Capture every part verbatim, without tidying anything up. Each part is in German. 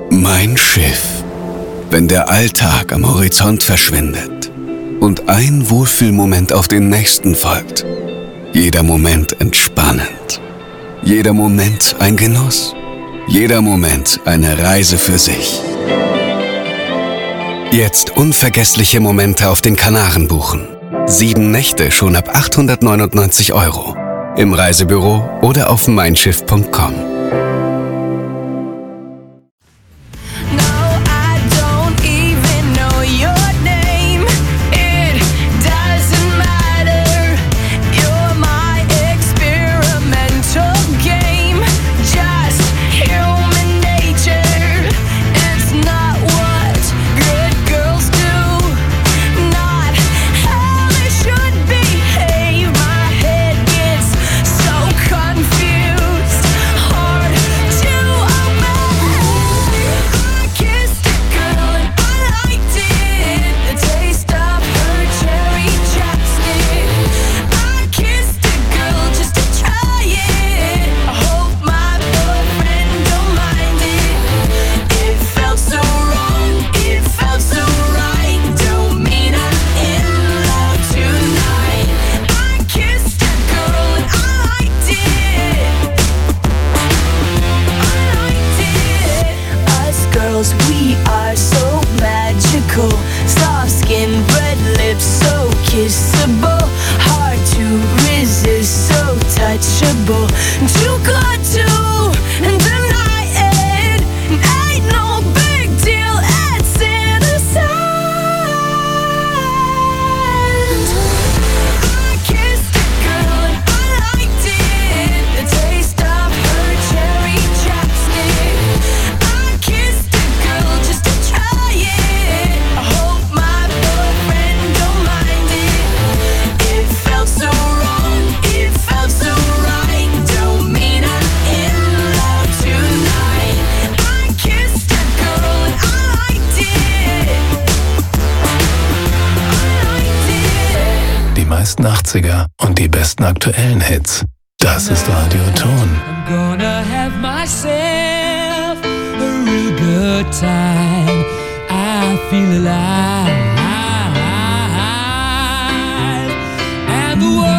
Mein Schiff. Wenn der Alltag am Horizont verschwindet und ein Wohlfühlmoment auf den nächsten folgt. Jeder Moment entspannend. Jeder Moment ein Genuss. Jeder Moment eine Reise für sich. Jetzt unvergessliche Momente auf den Kanaren buchen. Sieben Nächte schon ab achthundertneunundneunzig Euro. Im Reisebüro oder auf meinschiff punkt com. We are so magical. Soft skin, red lips, so kissable. Hard to resist, so touchable. Too good to deny it. Ain't no big deal, it's innocent. I kissed a girl and I liked it. The taste of her cherry chapstick. I kissed a girl just to try it. I hope my boyfriend don't mind it. It felt so wrong, it felt so right. Don't mean I'm in love tonight. I kissed a girl and I liked it. I liked it. Die meisten achtziger und die besten aktuellen Hits. Das ist Radioton. I'm gonna have myself a real good time. I feel alive. And the world,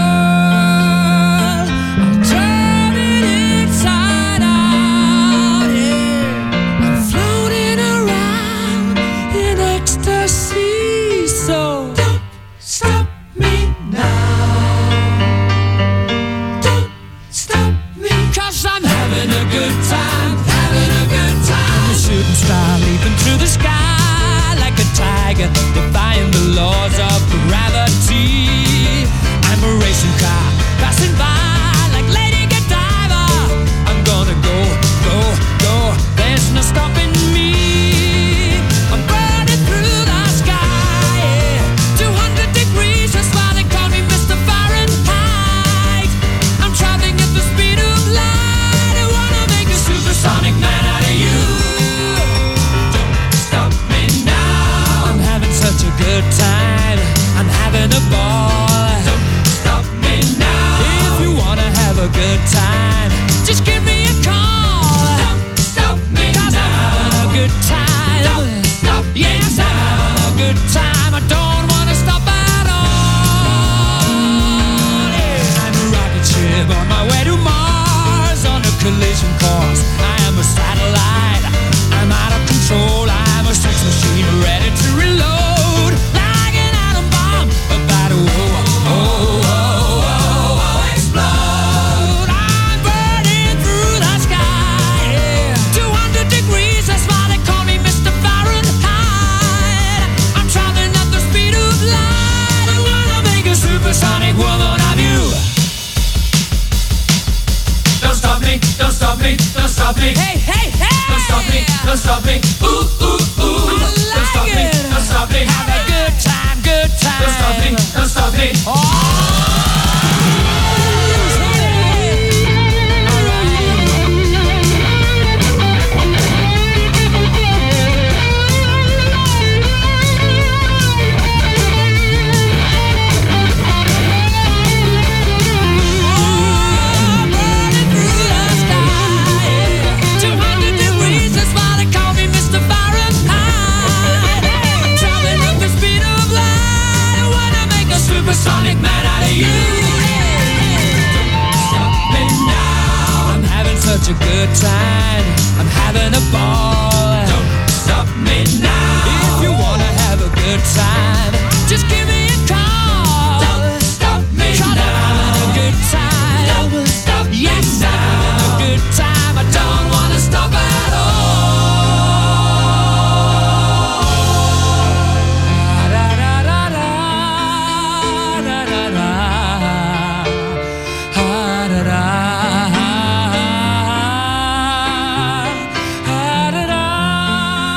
I'm turning inside out. Yeah. I'm floating around in ecstasy. So don't stop me now. Don't stop me, 'cause I'm having a good time, having a good time. I'm a shooting star leaping through the sky like a tiger, defying the laws of gravity. I'm a racing car passing by like Lady Godiva. I'm gonna go, go, go. There's no stopping me. I'm burning through the sky, yeah. two hundred degrees, that's why they call me Mister Fahrenheit. I'm traveling at the speed of light. I wanna make a supersonic man out of you. Don't stop me now. I'm having such a good time. I'm having a ball. Don't stop me now. If you wanna have a good time, just give me a call. Don't stop me 'cause now. I'm having a good time. Don't stop yes, I'm having a good time. I don't wanna stop at all. Yeah. I'm a rocket ship on my way to Mars on a collision course. I am a satellite. I'm out of control. I'm a sex machine ready to reload like an atom bomb about to oh, oh, oh, oh, oh, explode. I'm burning through the sky, yeah. two hundred degrees, that's why they call me Mister Fahrenheit. I'm traveling at the speed of light. I wanna make a supersonic woman of you. Don't stop me, don't stop me, don't stop me. Hey, hey, hey! Don't stop me, don't stop me. Ooh, ooh, ooh. I like don't stop it. me, don't stop me. Have a good time, good time. Don't stop me, don't stop me. Oh! two hundred degrees, that's why they call me Mister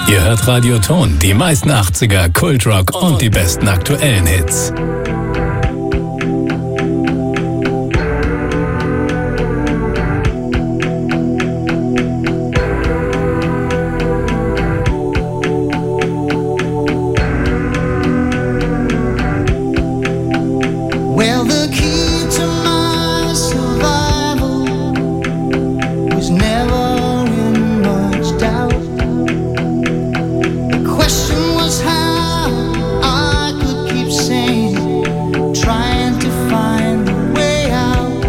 Ihr hört Radio Ton, die meisten achtziger, Kultrock und die besten aktuellen Hits. Well, the key to my survival was never in much doubt. The question was how I could keep sane, trying to find a way out.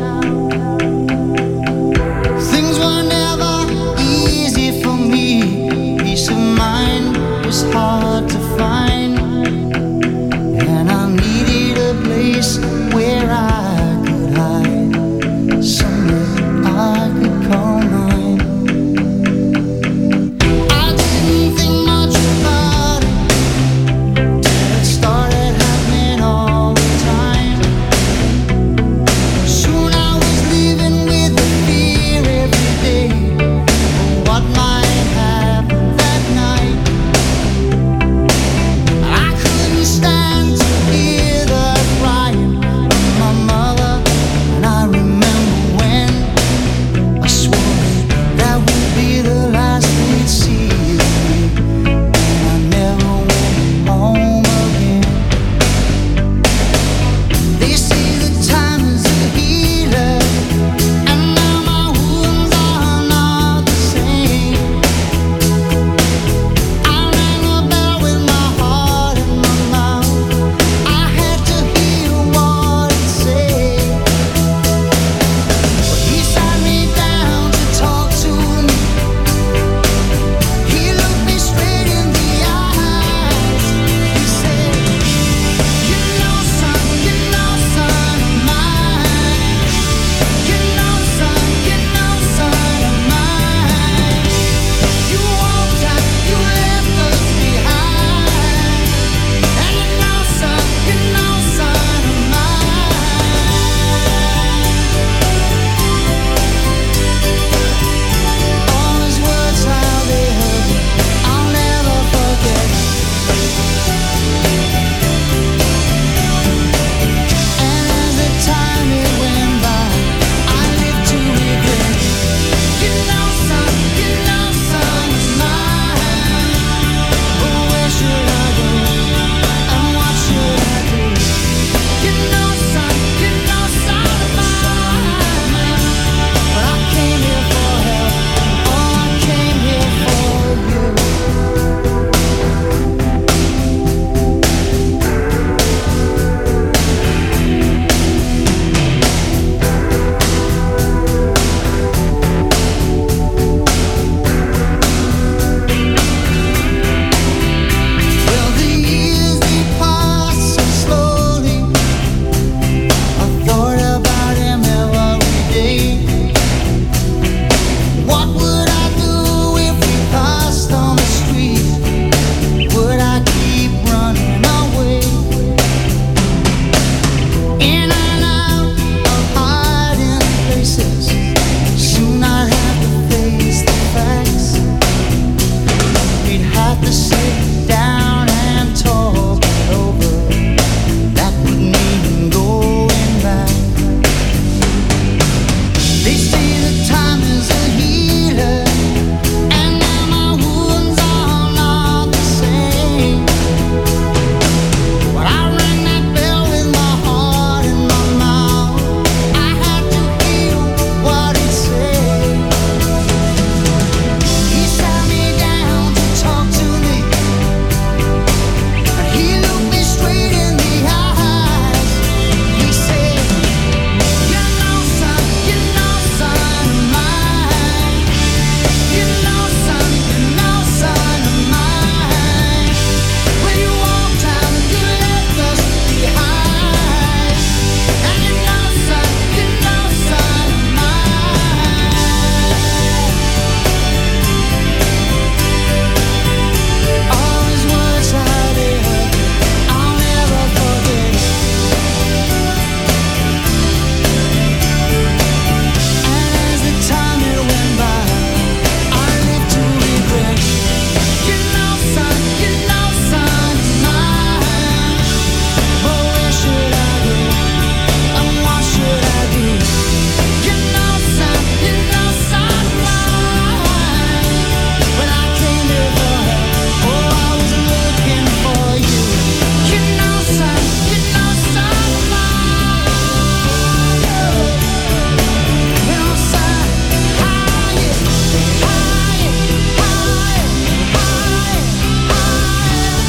Things were never easy for me. Peace of mind was hard to find, and I needed a place where I could hide, somewhere I could call mine. I didn't think much about it till it started happening all the time. Soon I was living with the fear every day of what might happen that night.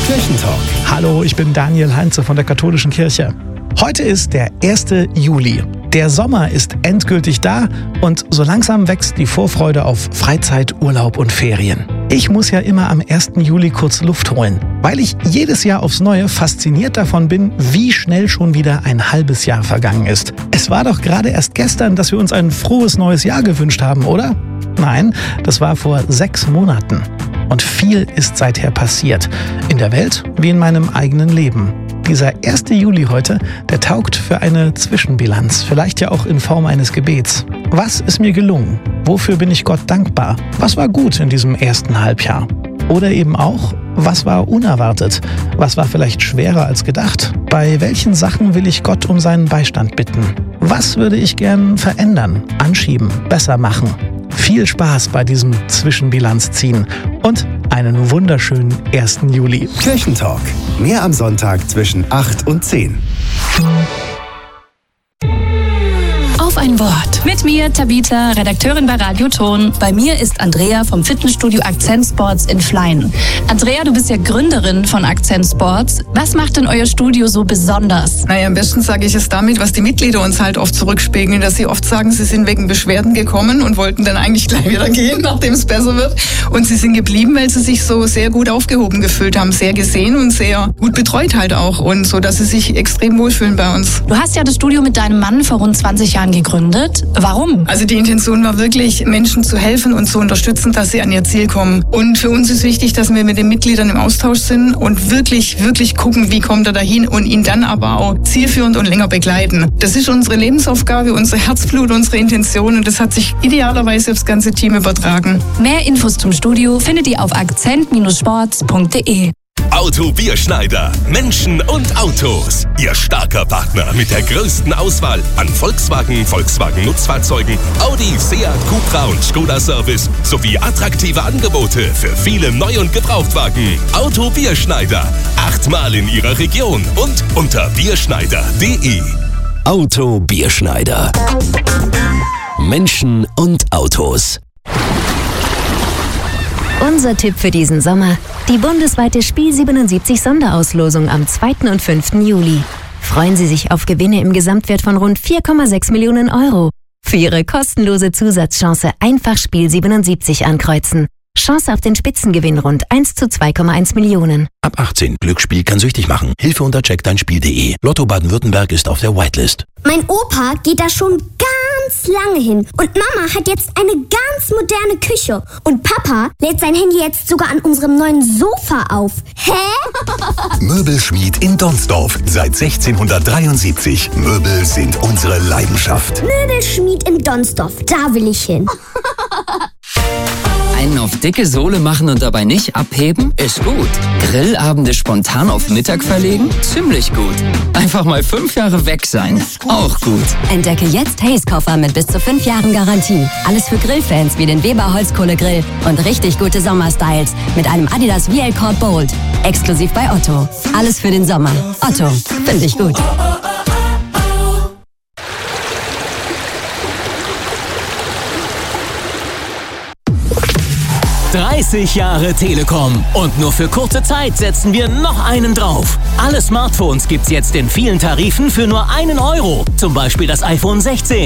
Kirchentalk. Hallo, ich bin Daniel Heinze von der Katholischen Kirche. Heute ist der erste Juli. Der Sommer ist endgültig da und so langsam wächst die Vorfreude auf Freizeit, Urlaub und Ferien. Ich muss ja immer am ersten Juli kurz Luft holen, weil ich jedes Jahr aufs Neue fasziniert davon bin, wie schnell schon wieder ein halbes Jahr vergangen ist. Es war doch gerade erst gestern, dass wir uns ein frohes neues Jahr gewünscht haben, oder? Nein, das war vor sechs Monaten. Und viel ist seither passiert. In der Welt wie in meinem eigenen Leben. Dieser erste Juli heute, der taugt für eine Zwischenbilanz, vielleicht ja auch in Form eines Gebets. Was ist mir gelungen? Wofür bin ich Gott dankbar? Was war gut in diesem ersten Halbjahr? Oder eben auch, was war unerwartet? Was war vielleicht schwerer als gedacht? Bei welchen Sachen will ich Gott um seinen Beistand bitten? Was würde ich gern verändern, anschieben, besser machen? Viel Spaß bei diesem Zwischenbilanzziehen und einen wunderschönen ersten Juli. Kirchentalk. Mehr am Sonntag zwischen acht und zehn. Auf ein Wort. Mit mir, Tabitha, Redakteurin bei Radio Ton. Bei mir ist Andrea vom Fitnessstudio Akzent Sports in Fleien. Andrea, du bist ja Gründerin von Akzent Sports. Was macht denn euer Studio so besonders? Naja, am besten sage ich es damit, was die Mitglieder uns halt oft zurückspiegeln, dass sie oft sagen, sie sind wegen Beschwerden gekommen und wollten dann eigentlich gleich wieder gehen, nachdem es besser wird. Und sie sind geblieben, weil sie sich so sehr gut aufgehoben gefühlt haben, sehr gesehen und sehr gut betreut halt auch. Und so, dass sie sich extrem wohlfühlen bei uns. Du hast ja das Studio mit deinem Mann vor rund zwanzig Jahren gegründet. Warum? Also die Intention war wirklich, Menschen zu helfen und zu unterstützen, dass sie an ihr Ziel kommen. Und für uns ist wichtig, dass wir mit den Mitgliedern im Austausch sind und wirklich, wirklich gucken, wie kommt er dahin und ihn dann aber auch zielführend und länger begleiten. Das ist unsere Lebensaufgabe, unser Herzblut, unsere Intention und das hat sich idealerweise aufs ganze Team übertragen. Mehr Infos zum Studio findet ihr auf akzent Sports punkt de. Auto Bierschneider. Menschen und Autos. Ihr starker Partner mit der größten Auswahl an Volkswagen, Volkswagen Nutzfahrzeugen, Audi, Seat, Cupra und Skoda Service sowie attraktive Angebote für viele Neu- und Gebrauchtwagen. Auto Bierschneider. Achtmal in Ihrer Region und unter bierschneider punkt de. Auto Bierschneider. Menschen und Autos. Unser Tipp für diesen Sommer: die bundesweite Spiel siebenundsiebzig Sonderauslosung am zweiten und fünften Juli. Freuen Sie sich auf Gewinne im Gesamtwert von rund vier Komma sechs Millionen Euro. Für Ihre kostenlose Zusatzchance einfach Spiel siebenundsiebzig ankreuzen. Chance auf den Spitzengewinn rund eins zu zwei Komma eins Millionen. Ab achtzehn. Glücksspiel kann süchtig machen. Hilfe unter check dein spiel punkt de. Lotto Baden-Württemberg ist auf der Whitelist. Mein Opa geht da schon ganz lange hin. Und Mama hat jetzt eine ganz moderne Küche. Und Papa lädt sein Handy jetzt sogar an unserem neuen Sofa auf. Hä? Möbelschmied in Donsdorf. Seit sechzehnhundertdreiundsiebzig. Möbel sind unsere Leidenschaft. Möbelschmied in Donsdorf. Da will ich hin. Einen auf dicke Sohle machen und dabei nicht abheben? Ist gut. Grillabende spontan auf Mittag verlegen? Ziemlich gut. Einfach mal fünf Jahre weg sein? Auch gut. Entdecke jetzt Hays-Koffer mit bis zu fünf Jahren Garantie. Alles für Grillfans wie den Weber Holzkohlegrill und richtig gute Sommerstyles mit einem Adidas V L Cord Bold. Exklusiv bei Otto. Alles für den Sommer. Otto. Finde ich gut. dreißig Jahre Telekom und nur für kurze Zeit setzen wir noch einen drauf. Alle Smartphones gibt's jetzt in vielen Tarifen für nur einen Euro. Zum Beispiel das iPhone sechzehn.